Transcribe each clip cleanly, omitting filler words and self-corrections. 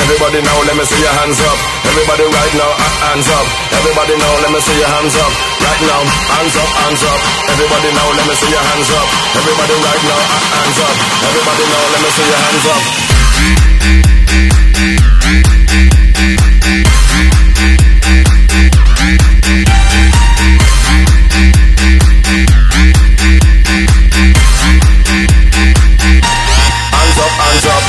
Everybody now, let me see your hands up. Everybody right now, hands up. Everybody now, let me see your hands up. Right now, hands up, hands up. Everybody now, let me see your hands up. Everybody right now, hands up. Everybody now, let me see your hands up. Hands up, hands up.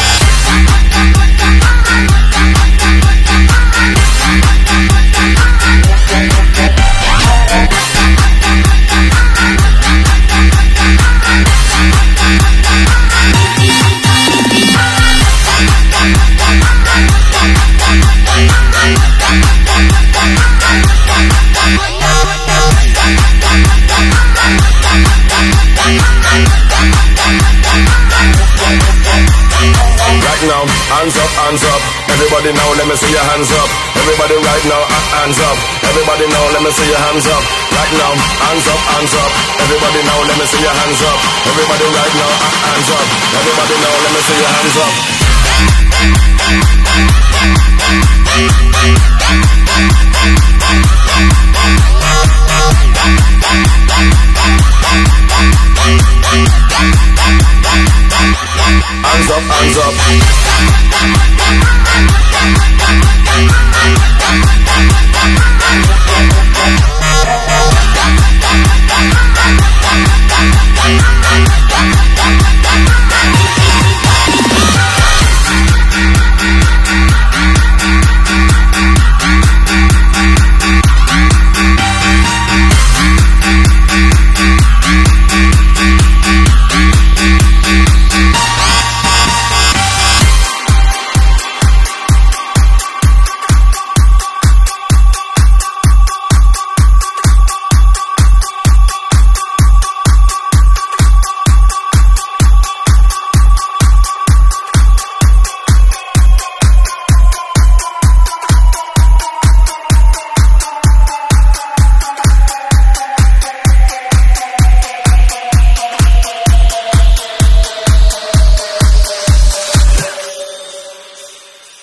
Now, hands up, hands up. Everybody now, let me see your hands up. Everybody right now, hands up. Everybody now, let me see your hands up. Right now, hands up, hands up. Everybody now, let me see your hands up. Everybody right now, hands up. Everybody now, let me see your hands up.